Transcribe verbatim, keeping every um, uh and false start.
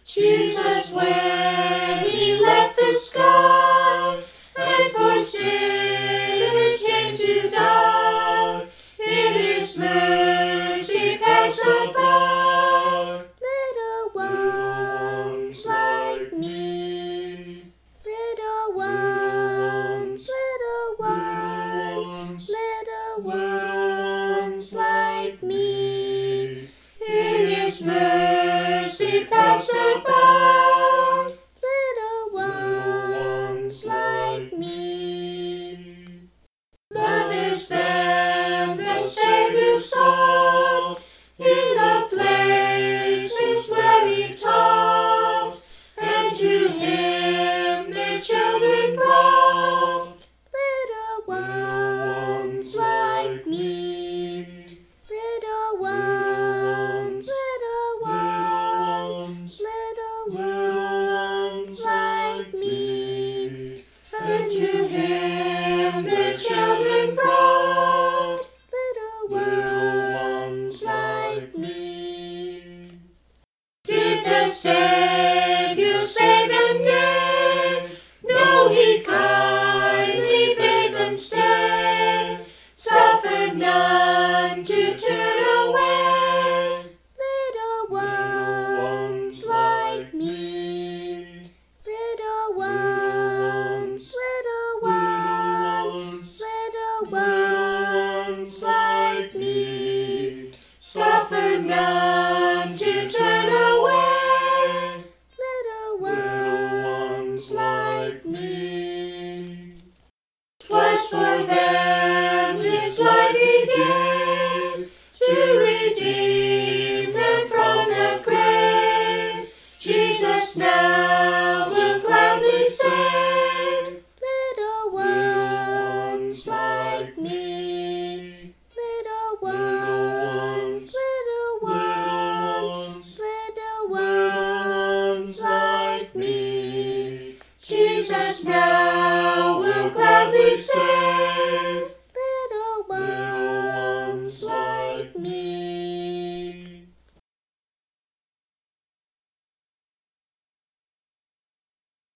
Jesus, when he left the sky, and for sinners came to die, in his mercy passed not by. Little ones like me, little ones, little ones, little ones like me, in his mercy passed not by. little ones like me. Mothers then the Savior sought, in the places where he taught, and to him their children brought. Little ones like me, little ones, little ones, little ones like me, And to him their children brought. little ones like me. Did the Savior say them nay? No, he kindly bade them stay, suffered none to turn away. Little ones like me, little ones, little ones, little ones like me, Suffered none to turn away. little ones like me. 'Twas for them his life he gave, to redeem them from the grave. Jesus now will gladly save. Little ones like me.